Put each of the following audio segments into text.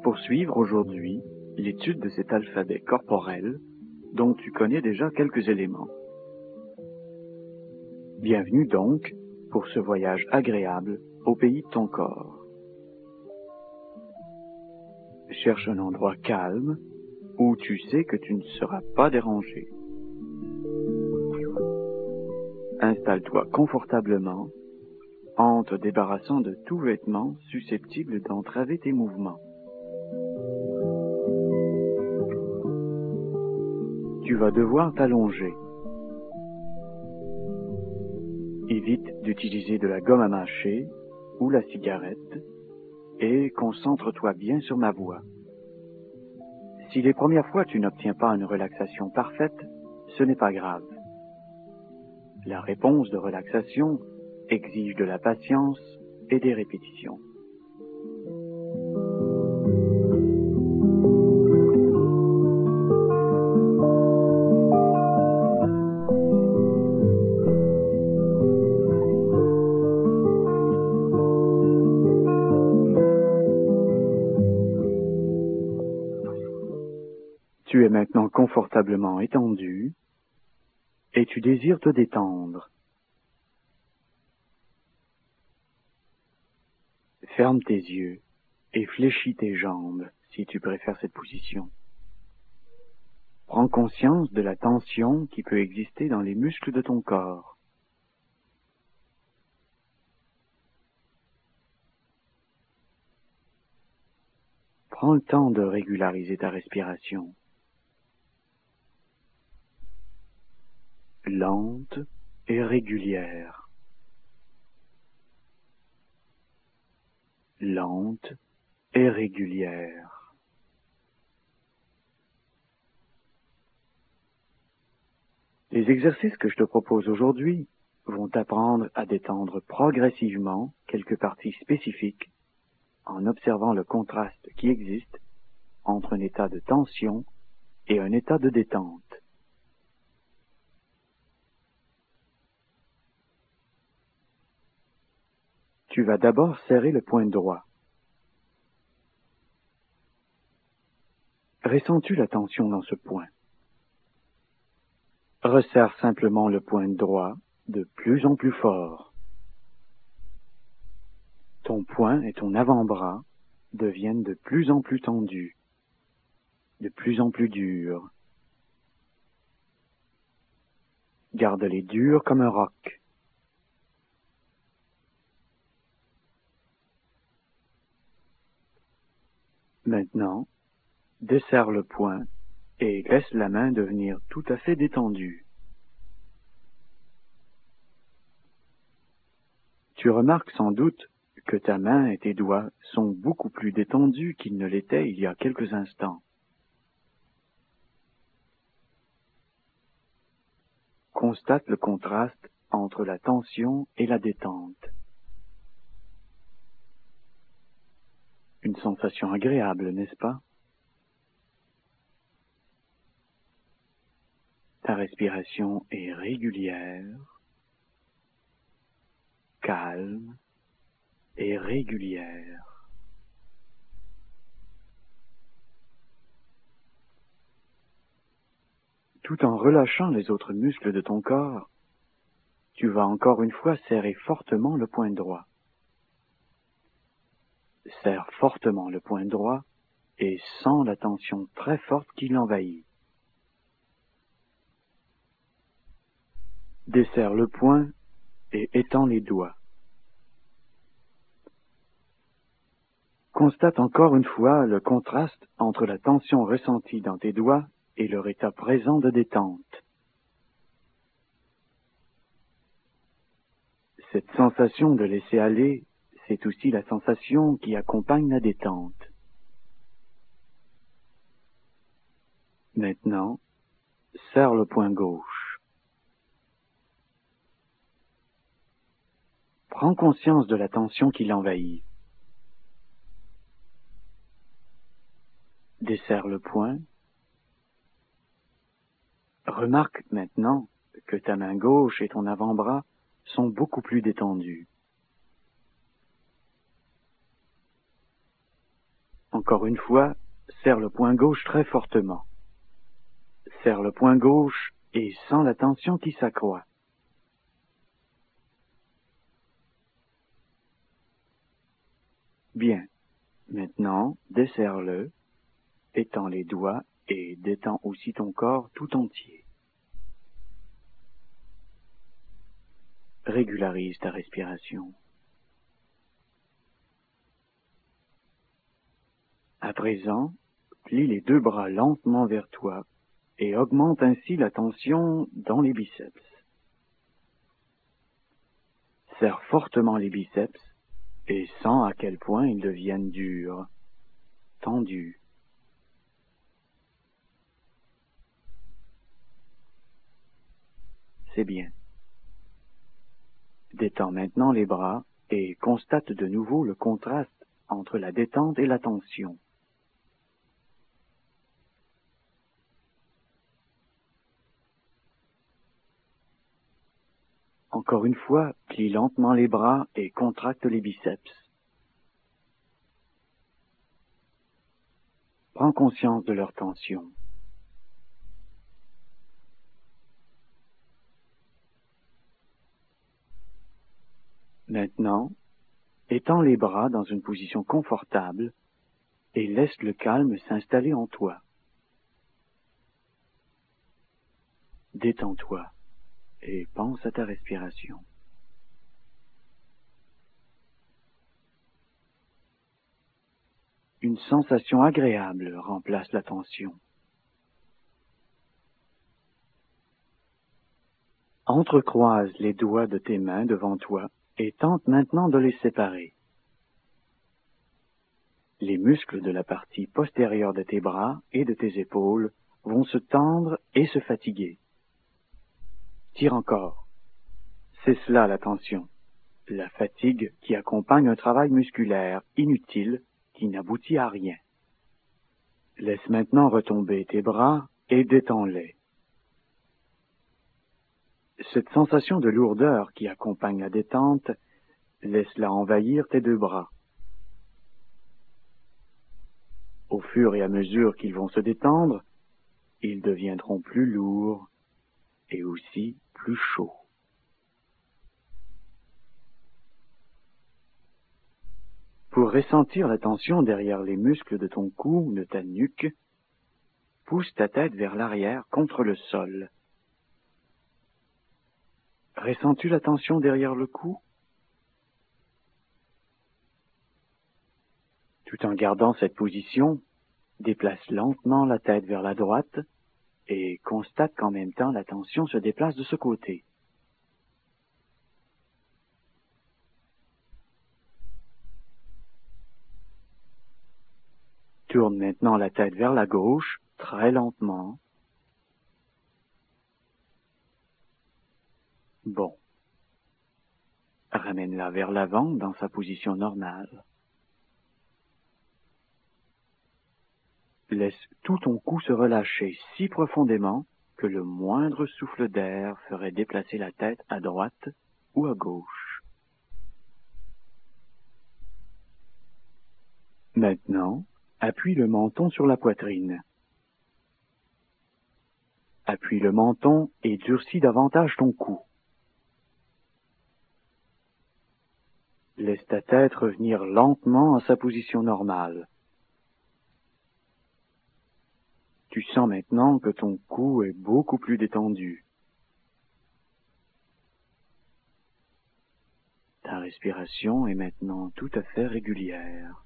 poursuivre aujourd'hui l'étude de cet alphabet corporel dont tu connais déjà quelques éléments. Bienvenue donc pour ce voyage agréable au pays de ton corps. Cherche un endroit calme où tu sais que tu ne seras pas dérangé. Installe-toi confortablement en te débarrassant de tout vêtement susceptible d'entraver tes mouvements. Tu vas devoir t'allonger. Évite d'utiliser de la gomme à mâcher ou la cigarette et concentre-toi bien sur ma voix. Si les premières fois tu n'obtiens pas une relaxation parfaite, ce n'est pas grave. La réponse de relaxation exige de la patience et des répétitions. Tu es maintenant confortablement étendu et tu désires te détendre. Ferme tes yeux et fléchis tes jambes si tu préfères cette position. Prends conscience de la tension qui peut exister dans les muscles de ton corps. Prends le temps de régulariser ta respiration. Lente et régulière. Lente et régulière. Les exercices que je te propose aujourd'hui vont t'apprendre à détendre progressivement quelques parties spécifiques en observant le contraste qui existe entre un état de tension et un état de détente. Tu vas d'abord serrer le poing droit. Ressens-tu la tension dans ce poing? Resserre simplement le poing droit de plus en plus fort. Ton poing et ton avant-bras deviennent de plus en plus tendus, de plus en plus durs. Garde-les durs comme un roc. Maintenant, desserre le poing et laisse la main devenir tout à fait détendue. Tu remarques sans doute que ta main et tes doigts sont beaucoup plus détendus qu'ils ne l'étaient il y a quelques instants. Constate le contraste entre la tension et la détente. Une sensation agréable, n'est-ce pas? Ta respiration est régulière, calme et régulière. Tout en relâchant les autres muscles de ton corps, tu vas encore une fois serrer fortement le poing droit. Serre fortement le poing droit et sens la tension très forte qui l'envahit. Desserre le poing et étends les doigts. Constate encore une fois le contraste entre la tension ressentie dans tes doigts et leur état présent de détente. Cette sensation de laisser aller, c'est aussi la sensation qui accompagne la détente. Maintenant, serre le poing gauche. Prends conscience de la tension qui l'envahit. Desserre le poing. Remarque maintenant que ta main gauche et ton avant-bras sont beaucoup plus détendus. Encore une fois, serre le poing gauche très fortement. Serre le poing gauche et sens la tension qui s'accroît. Bien. Maintenant, desserre-le, étends les doigts et détends aussi ton corps tout entier. Régularise ta respiration. À présent, plie les deux bras lentement vers toi et augmente ainsi la tension dans les biceps. Serre fortement les biceps et sens à quel point ils deviennent durs, tendus. C'est bien. Détends maintenant les bras et constate de nouveau le contraste entre la détente et la tension. Encore une fois, plie lentement les bras et contracte les biceps. Prends conscience de leur tension. Maintenant, étends les bras dans une position confortable et laisse le calme s'installer en toi. Détends-toi et pense à ta respiration. Une sensation agréable remplace la tension. Entrecroise les doigts de tes mains devant toi et tente maintenant de les séparer. Les muscles de la partie postérieure de tes bras et de tes épaules vont se tendre et se fatiguer. Tire encore. C'est cela la tension, la fatigue qui accompagne un travail musculaire inutile qui n'aboutit à rien. Laisse maintenant retomber tes bras et détends-les. Cette sensation de lourdeur qui accompagne la détente, laisse-la envahir tes deux bras. Au fur et à mesure qu'ils vont se détendre, ils deviendront plus lourds et aussi plus chauds. Pour ressentir la tension derrière les muscles de ton cou ou de ta nuque, pousse ta tête vers l'arrière contre le sol. Ressens-tu la tension derrière le cou? Tout en gardant cette position, déplace lentement la tête vers la droite et constate qu'en même temps la tension se déplace de ce côté. Tourne maintenant la tête vers la gauche, très lentement. Bon. Ramène-la vers l'avant dans sa position normale. Laisse tout ton cou se relâcher si profondément que le moindre souffle d'air ferait déplacer la tête à droite ou à gauche. Maintenant, appuie le menton sur la poitrine. Appuie le menton et durcis davantage ton cou. Laisse ta tête revenir lentement à sa position normale. Tu sens maintenant que ton cou est beaucoup plus détendu. Ta respiration est maintenant tout à fait régulière.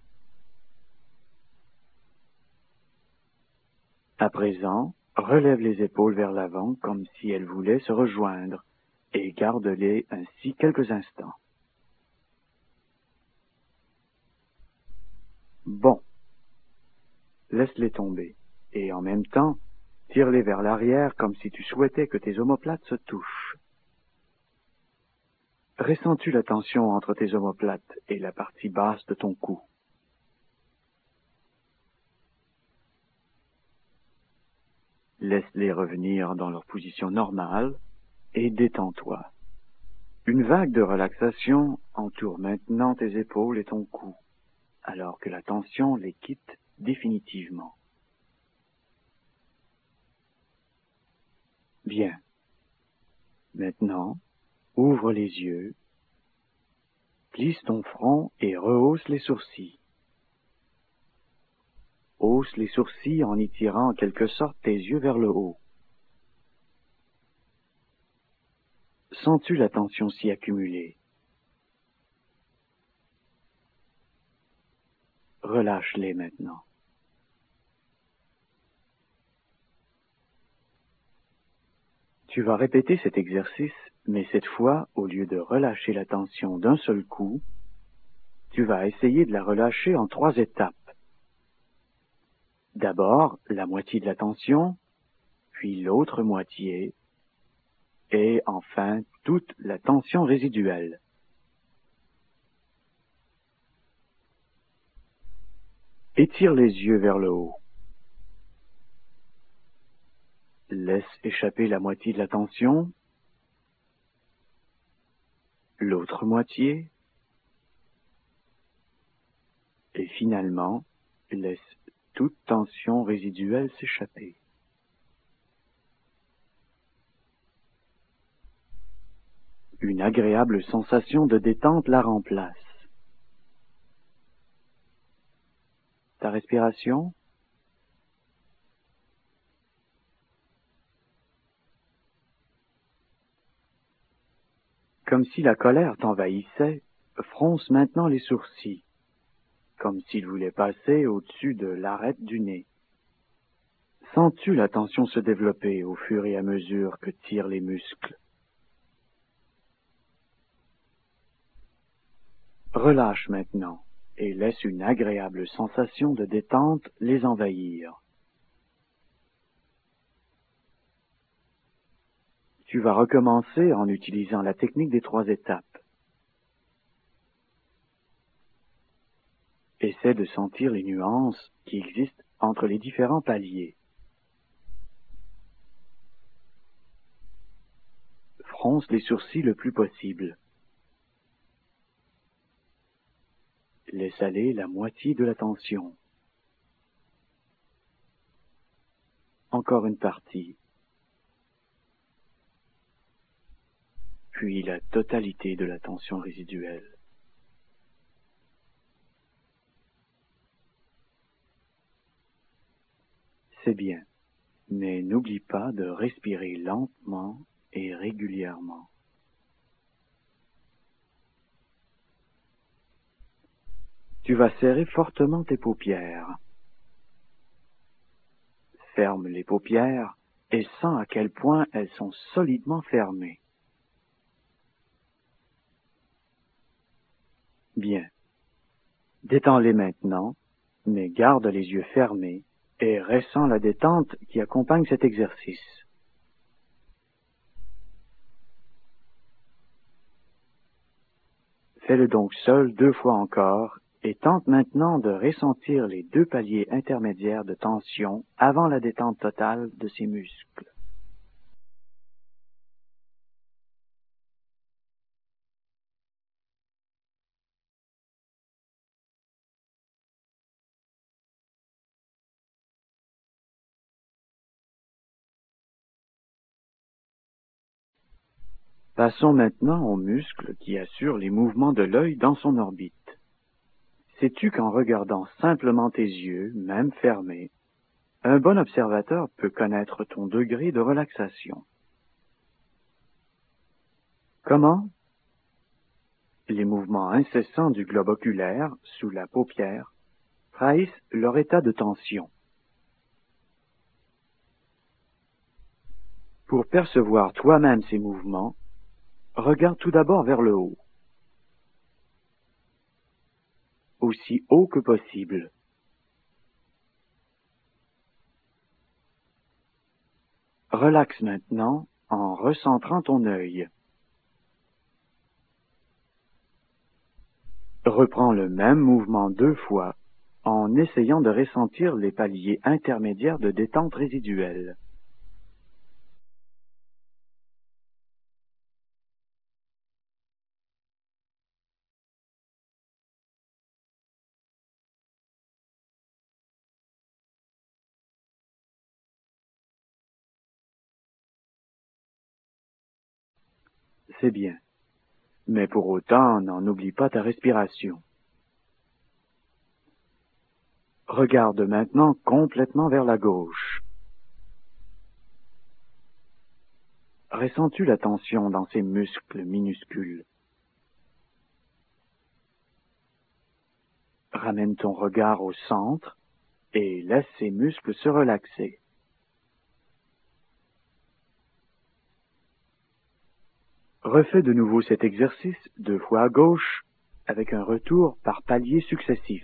À présent, relève les épaules vers l'avant comme si elles voulaient se rejoindre et garde-les ainsi quelques instants. Bon. Laisse-les tomber et en même temps, tire-les vers l'arrière comme si tu souhaitais que tes omoplates se touchent. Ressens-tu la tension entre tes omoplates et la partie basse de ton cou? Laisse-les revenir dans leur position normale et détends-toi. Une vague de relaxation entoure maintenant tes épaules et ton cou, alors que la tension les quitte définitivement. Bien. Maintenant, ouvre les yeux, plisse ton front et rehausse les sourcils. Hausse les sourcils en y tirant en quelque sorte tes yeux vers le haut. Sens-tu la tension s'y accumuler? Relâche-les maintenant. Tu vas répéter cet exercice, mais cette fois, au lieu de relâcher la tension d'un seul coup, tu vas essayer de la relâcher en 3 étapes. D'abord, la moitié de la tension, puis l'autre moitié, et enfin toute la tension résiduelle. Étire les yeux vers le haut. Laisse échapper la moitié de la tension, l'autre moitié, et finalement, laisse toute tension résiduelle s'échapper. Une agréable sensation de détente la remplace. Ta respiration? Comme si la colère t'envahissait, fronce maintenant les sourcils, comme s'il voulait passer au-dessus de l'arête du nez. Sens-tu la tension se développer au fur et à mesure que tirent les muscles? Relâche maintenant et laisse une agréable sensation de détente les envahir. Tu vas recommencer en utilisant la technique des 3 étapes. Essaie de sentir les nuances qui existent entre les différents paliers. Fronce les sourcils le plus possible. Laisse aller la moitié de la tension. Encore une partie. Puis la totalité de la tension résiduelle. C'est bien, mais n'oublie pas de respirer lentement et régulièrement. Tu vas serrer fortement tes paupières. Ferme les paupières et sens à quel point elles sont solidement fermées. Bien. Détends-les maintenant, mais garde les yeux fermés et ressens la détente qui accompagne cet exercice. Fais-le donc seul 2 fois encore et tente maintenant de ressentir les 2 paliers intermédiaires de tension avant la détente totale de ces muscles. Passons maintenant aux muscles qui assurent les mouvements de l'œil dans son orbite. Sais-tu qu'en regardant simplement tes yeux, même fermés, un bon observateur peut connaître ton degré de relaxation? Comment? Les mouvements incessants du globe oculaire, sous la paupière, trahissent leur état de tension. Pour percevoir toi-même ces mouvements, regarde tout d'abord vers le haut, aussi haut que possible. Relaxe maintenant en recentrant ton œil. Reprends le même mouvement 2 fois en essayant de ressentir les paliers intermédiaires de détente résiduelle. C'est bien. Mais pour autant, n'en oublie pas ta respiration. Regarde maintenant complètement vers la gauche. Ressens-tu la tension dans ces muscles minuscules? Ramène ton regard au centre et laisse ces muscles se relaxer. Refais de nouveau cet exercice 2 fois à gauche avec un retour par paliers successifs.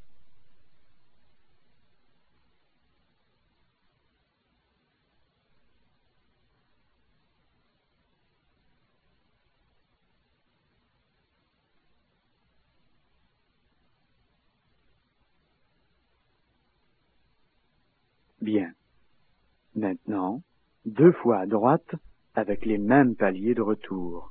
Bien. Maintenant, 2 fois à droite avec les mêmes paliers de retour.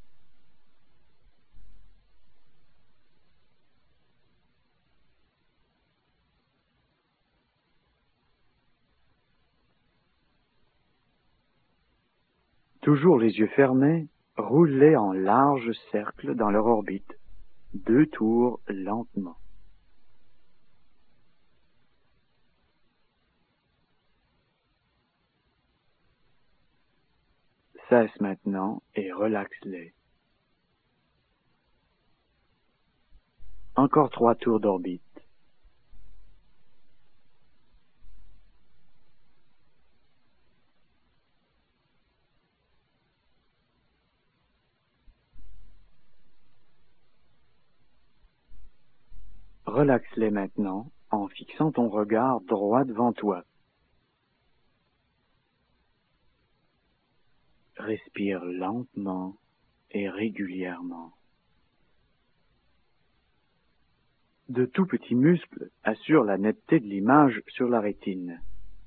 Toujours les yeux fermés, roule-les en large cercle dans leur orbite. 2 tours lentement. Cesse maintenant et relaxe-les. Encore 3 tours d'orbite. Relaxe-les maintenant en fixant ton regard droit devant toi. Respire lentement et régulièrement. De tout petits muscles assurent la netteté de l'image sur la rétine.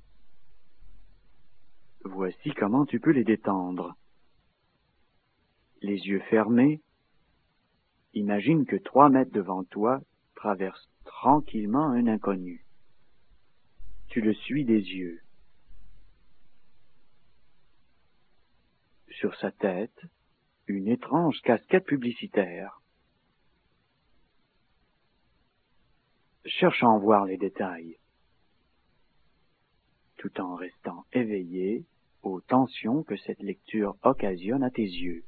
Voici comment tu peux les détendre. Les yeux fermés, imagine que 3 mètres devant toi traverse tranquillement un inconnu. Tu le suis des yeux. Sur sa tête, une étrange casquette publicitaire. Cherche à en voir les détails, tout en restant éveillé aux tensions que cette lecture occasionne à tes yeux.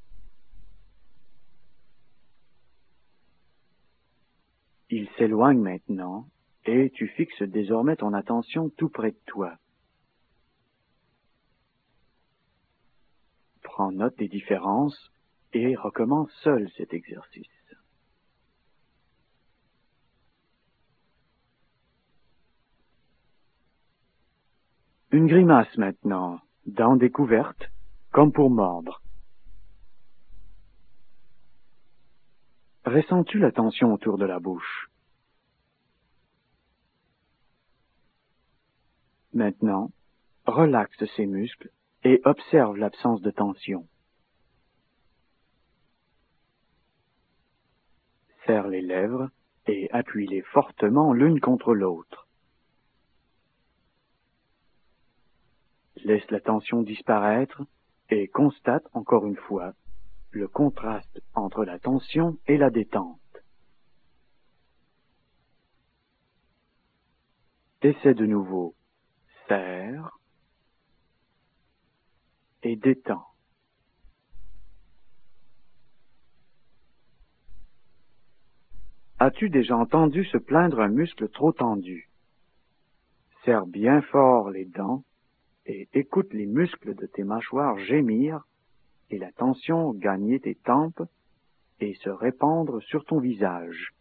Il s'éloigne maintenant, et tu fixes désormais ton attention tout près de toi. Prends note des différences et recommence seul cet exercice. Une grimace maintenant, dents découvertes, comme pour mordre. Ressens-tu la tension autour de la bouche? Maintenant, relaxe ces muscles et observe l'absence de tension. Serre les lèvres et appuie-les fortement l'une contre l'autre. Laisse la tension disparaître et constate encore une fois le contraste entre la tension et la détente. Essaie de nouveau. Serre et détends. As-tu déjà entendu se plaindre un muscle trop tendu? Serre bien fort les dents et écoute les muscles de tes mâchoires gémir et la tension gagner tes tempes et se répandre sur ton visage.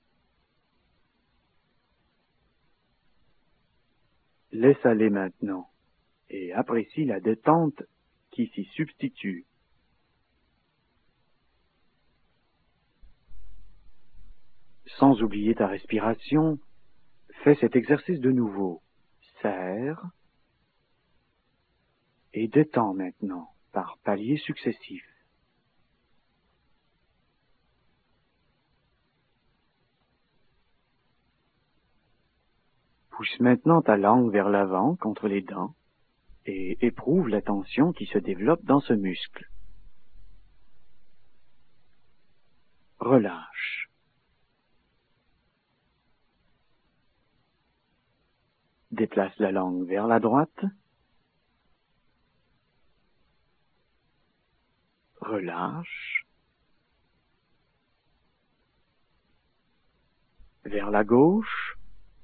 Laisse aller maintenant et apprécie la détente qui s'y substitue. Sans oublier ta respiration, fais cet exercice de nouveau. Serre et détends maintenant par paliers successifs. Pousse maintenant ta langue vers l'avant contre les dents et éprouve la tension qui se développe dans ce muscle. relâche. Déplace la langue vers la droite. Relâche. Vers la gauche.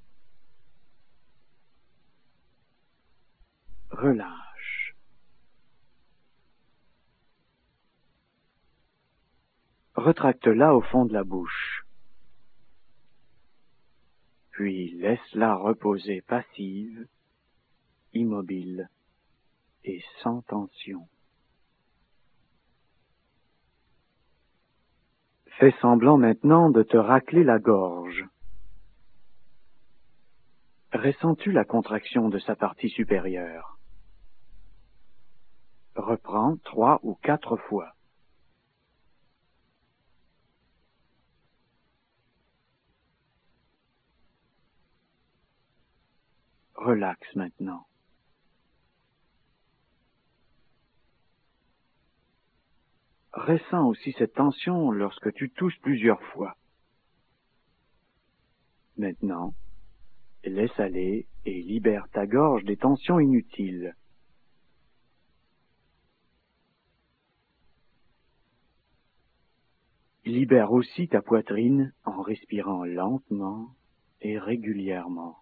Relâche. Retracte-la au fond de la bouche. Puis laisse-la reposer passive, immobile et sans tension. Fais semblant maintenant de te racler la gorge. Ressens-tu la contraction de sa partie supérieure? Reprends 3 ou 4 fois. Relaxe maintenant. Ressens aussi cette tension lorsque tu tousses plusieurs fois. Maintenant, laisse aller et libère ta gorge des tensions inutiles. Libère aussi ta poitrine en respirant lentement et régulièrement.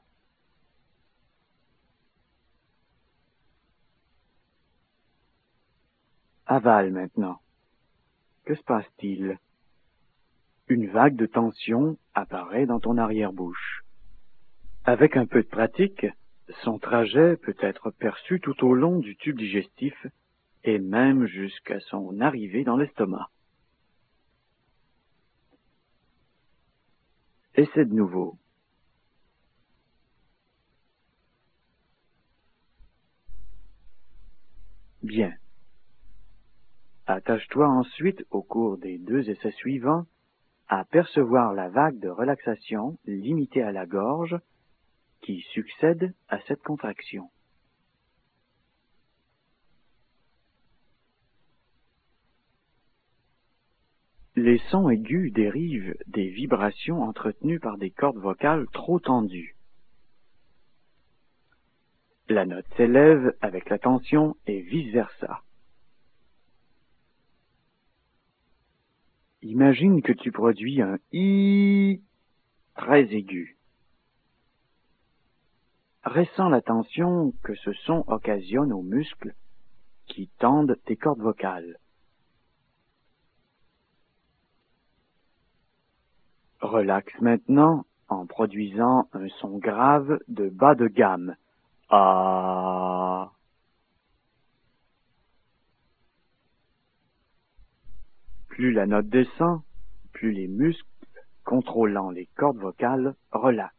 Avale maintenant. Que se passe-t-il? Une vague de tension apparaît dans ton arrière-bouche. Avec un peu de pratique, son trajet peut être perçu tout au long du tube digestif et même jusqu'à son arrivée dans l'estomac. Essaie de nouveau. Bien. Attache-toi ensuite, au cours des 2 essais suivants, à percevoir la vague de relaxation limitée à la gorge qui succède à cette contraction. Les sons aigus dérivent des vibrations entretenues par des cordes vocales trop tendues. La note s'élève avec la tension et vice-versa. Imagine que tu produis un « i » très aigu. Ressens la tension que ce son occasionne aux muscles qui tendent tes cordes vocales. Relaxe maintenant en produisant un son grave de bas de gamme. Ah. Plus la note descend, plus les muscles contrôlant les cordes vocales relaxent.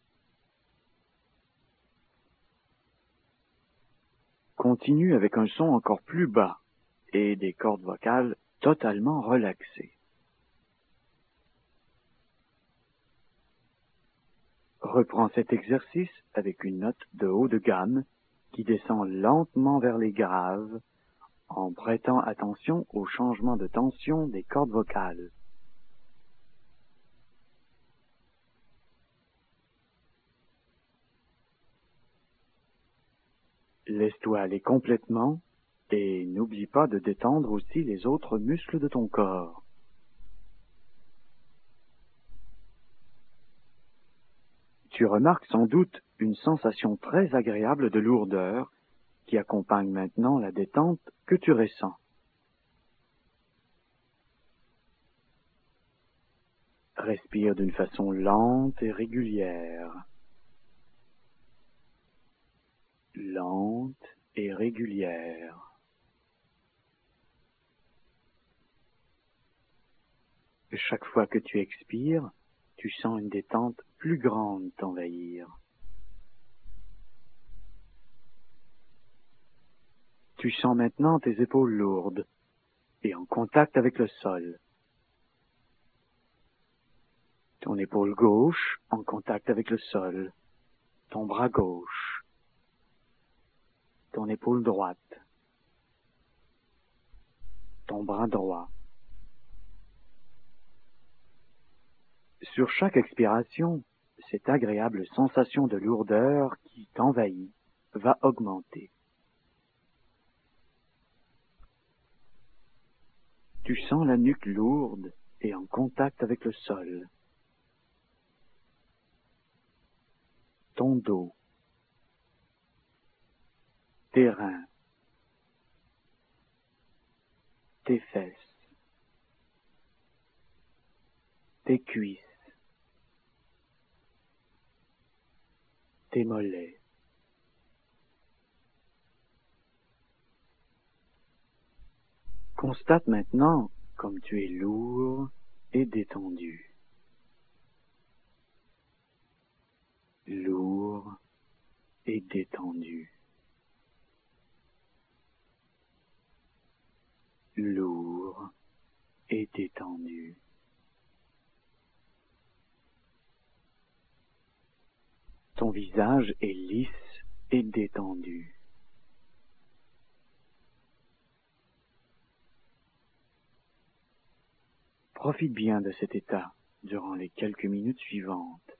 Continue avec un son encore plus bas et des cordes vocales totalement relaxées. Reprends cet exercice avec une note de haut de gamme qui descend lentement vers les graves en prêtant attention au changement de tension des cordes vocales. Laisse-toi aller complètement et n'oublie pas de détendre aussi les autres muscles de ton corps. Tu remarques sans doute une sensation très agréable de lourdeur qui accompagne maintenant la détente que tu ressens. Respire d'une façon lente et régulière. Lente et régulière. Chaque fois que tu expires, tu sens une détente plus grande t'envahir. Tu sens maintenant tes épaules lourdes et en contact avec le sol. Ton épaule gauche en contact avec le sol. Ton bras gauche. Ton épaule droite. Ton bras droit. Sur chaque expiration, cette agréable sensation de lourdeur qui t'envahit va augmenter. Tu sens la nuque lourde et en contact avec le sol. Ton dos, tes reins, tes fesses, tes cuisses, tes mollets. Constate maintenant comme tu es lourd et détendu. Lourd et détendu. Lourd et détendu. Ton visage est lisse et détendu. Profite bien de cet état durant les quelques minutes suivantes.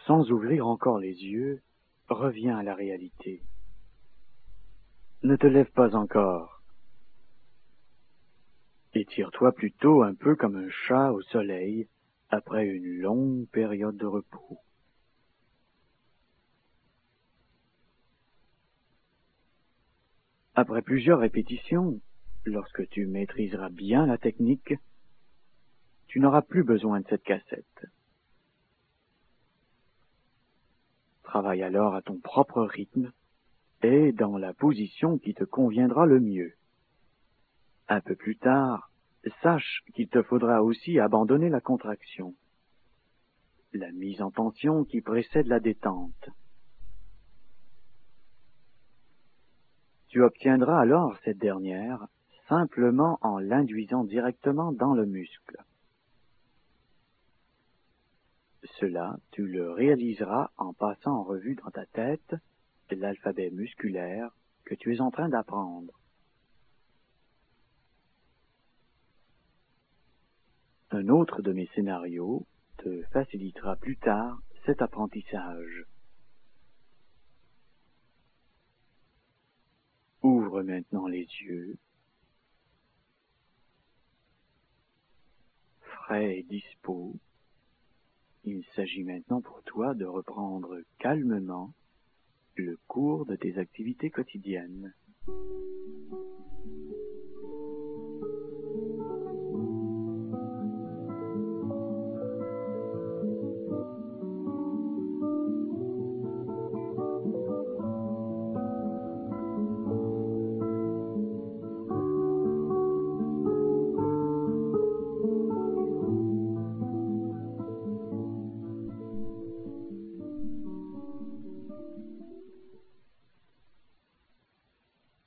Sans ouvrir encore les yeux, reviens à la réalité. Ne te lève pas encore. Étire-toi plutôt un peu comme un chat au soleil après une longue période de repos. Après plusieurs répétitions, lorsque tu maîtriseras bien la technique, tu n'auras plus besoin de cette cassette. Travaille alors à ton propre rythme et dans la position qui te conviendra le mieux. Un peu plus tard, sache qu'il te faudra aussi abandonner la contraction, la mise en tension qui précède la détente. Tu obtiendras alors cette dernière simplement en l'induisant directement dans le muscle. Cela, tu le réaliseras en passant en revue dans ta tête l'alphabet musculaire que tu es en train d'apprendre. Un autre de mes scénarios te facilitera plus tard cet apprentissage. Ouvre maintenant les yeux, frais et dispos. Il s'agit maintenant pour toi de reprendre calmement le cours de tes activités quotidiennes.